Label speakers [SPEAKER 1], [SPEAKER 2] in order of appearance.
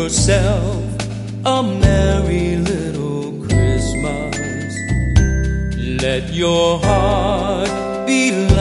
[SPEAKER 1] yourself a merry little Christmas. Let your heart be